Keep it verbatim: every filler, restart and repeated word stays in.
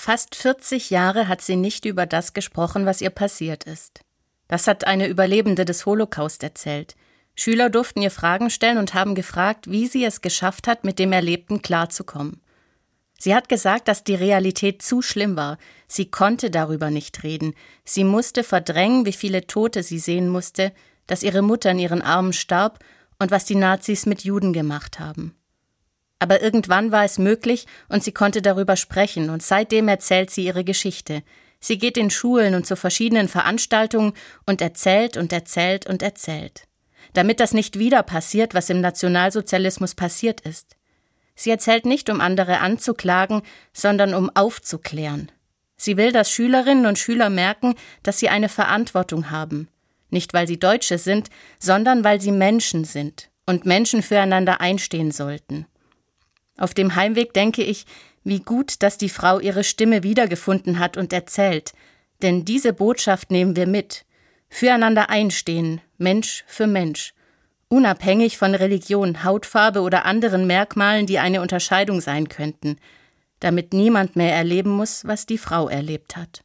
Fast vierzig Jahre hat sie nicht über das gesprochen, was ihr passiert ist. Das hat eine Überlebende des Holocaust erzählt. Schüler durften ihr Fragen stellen und haben gefragt, wie sie es geschafft hat, mit dem Erlebten klarzukommen. Sie hat gesagt, dass die Realität zu schlimm war. Sie konnte darüber nicht reden. Sie musste verdrängen, wie viele Tote sie sehen musste, dass ihre Mutter in ihren Armen starb und was die Nazis mit Juden gemacht haben. Aber irgendwann war es möglich und sie konnte darüber sprechen und seitdem erzählt sie ihre Geschichte. Sie geht in Schulen und zu verschiedenen Veranstaltungen und erzählt und erzählt und erzählt. Damit das nicht wieder passiert, was im Nationalsozialismus passiert ist. Sie erzählt nicht, um andere anzuklagen, sondern um aufzuklären. Sie will, dass Schülerinnen und Schüler merken, dass sie eine Verantwortung haben. Nicht, weil sie Deutsche sind, sondern weil sie Menschen sind und Menschen füreinander einstehen sollten. Auf dem Heimweg denke ich, wie gut, dass die Frau ihre Stimme wiedergefunden hat und erzählt. Denn diese Botschaft nehmen wir mit. Füreinander einstehen, Mensch für Mensch. Unabhängig von Religion, Hautfarbe oder anderen Merkmalen, die eine Unterscheidung sein könnten. Damit niemand mehr erleben muss, was die Frau erlebt hat.